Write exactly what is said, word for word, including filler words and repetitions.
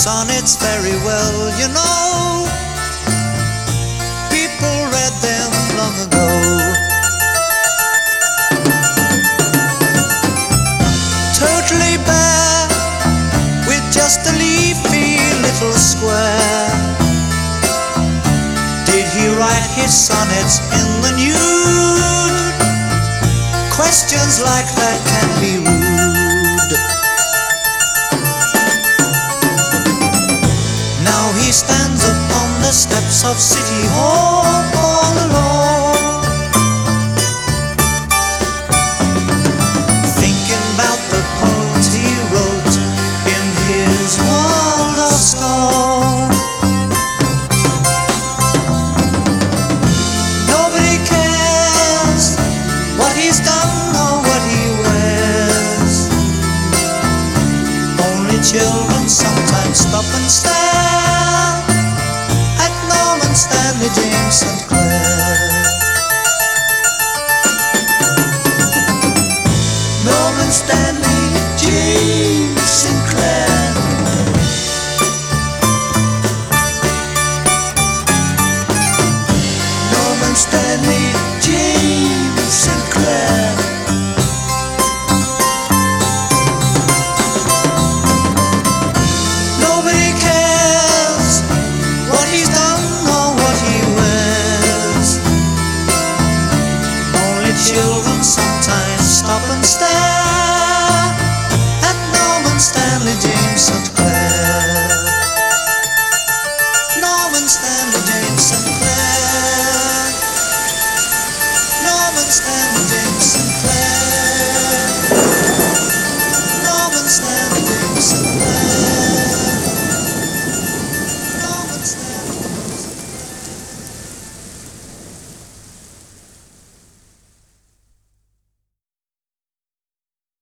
sonnets very well, you know. People read them long ago. Totally bare, with just a leafy little square, did he write his sonnets in the nude? Questions like that can be rude. Now he stands upon the steps of City Hall all alone, thinking about the poems he wrote in his world of stone. Nobody cares what he's done or what he wears. Only children sometimes stop and stare at Norman Stanley James Saint Clair. Norman Stanley James Saint Clair. Norman Stanley James Saint Clair. Nobody cares what he's done or what he wears. Only children sometimes stop and stare at Norman Stanley James Saint Clair. Norman Stanley James Saint Clair. Norman Stanley James